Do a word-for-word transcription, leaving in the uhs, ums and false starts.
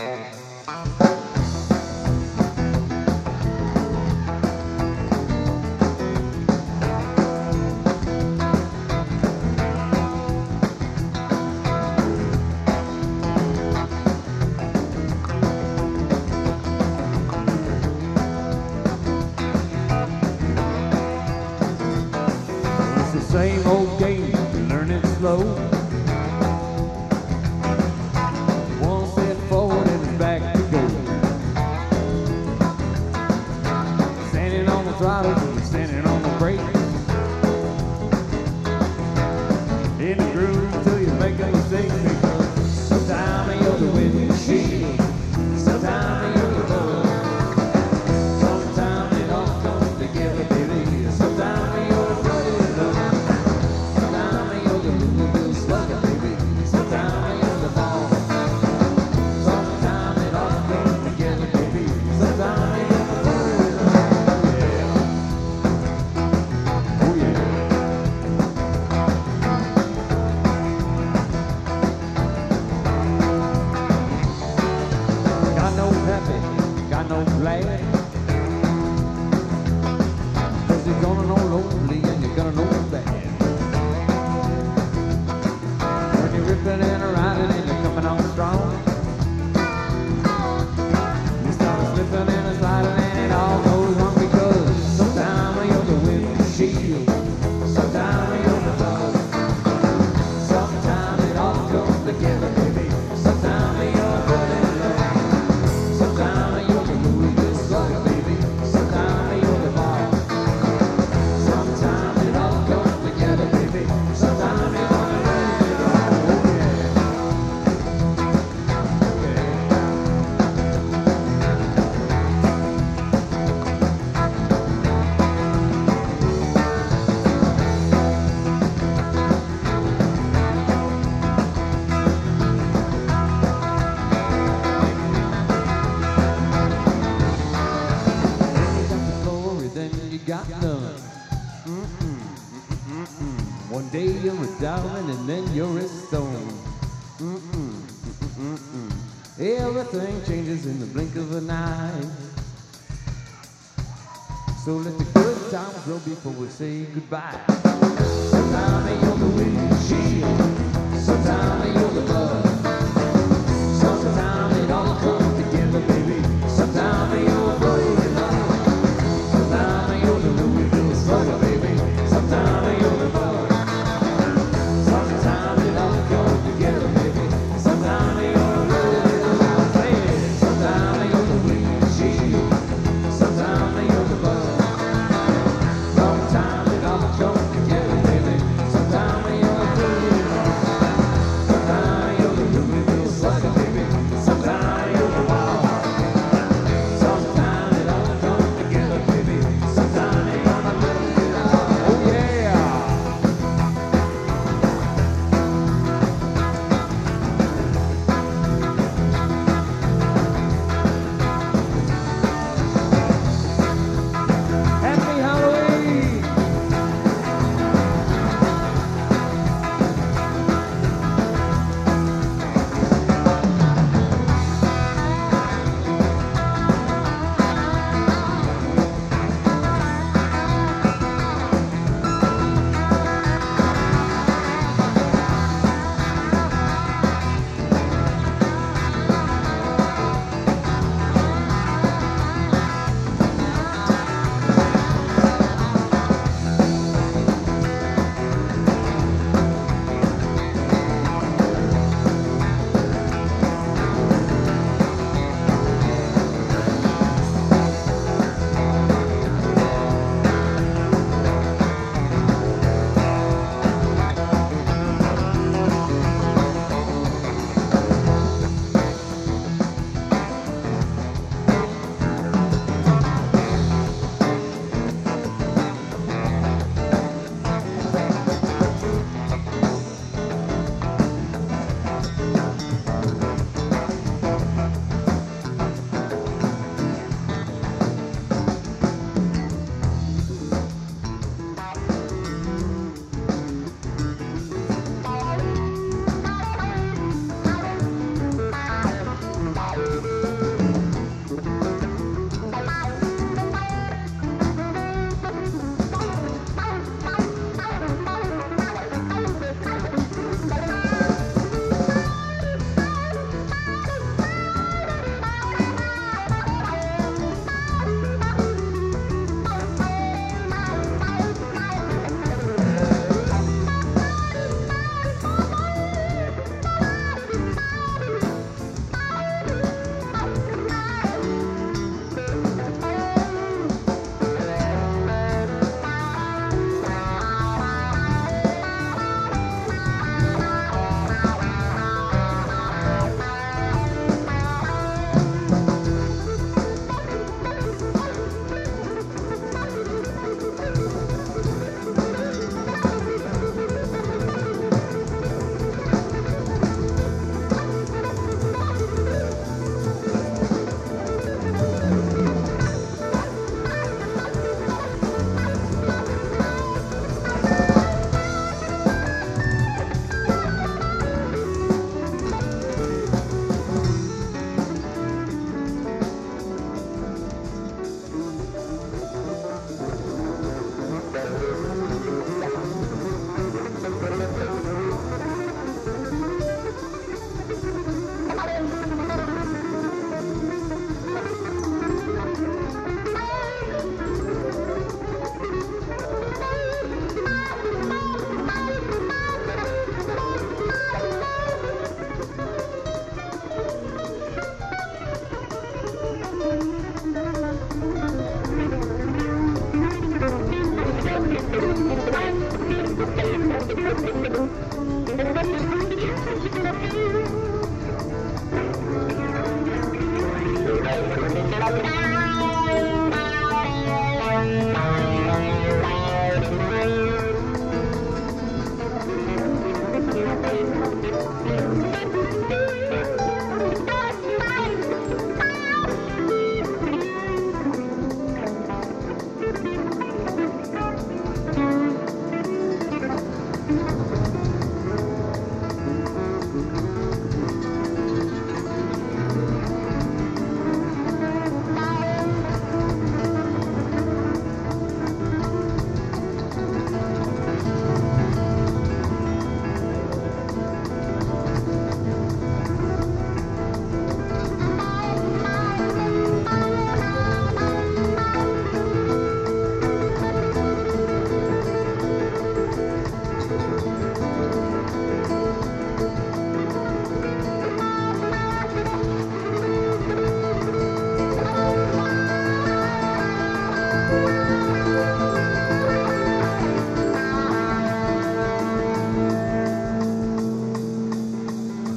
Same old game, learn it slow. One step forward and it's back to go. Standing on the throttle, standing on the brake. In the groove till you make a mistake. Sometimes you're the windshield, sometimes you're the road. Sometimes it all comes together, baby. Sometimes you're the got no glad, 'cause you're gonna know lonely and you're gonna know bad. When you're ripping and riding and you're coming on strong, you start slipping and sliding and it all goes wrong, because sometimes you're the windshield, sometimes you're the dog. Sometimes it all comes together, baby. Sometimes you're running low. Sometimes you're got none. Mm-mm, mm-mm, mm-mm. One day you're a diamond and then you're a stone. Mm-mm, mm-mm, mm-mm. Everything changes in the blink of an eye. So let the good times roll before we say goodbye. Sometimes you're the windshield, sometimes you're the bug. Sometimes it all comes together, baby. Sometimes you're afraid. Sometimes Thank you.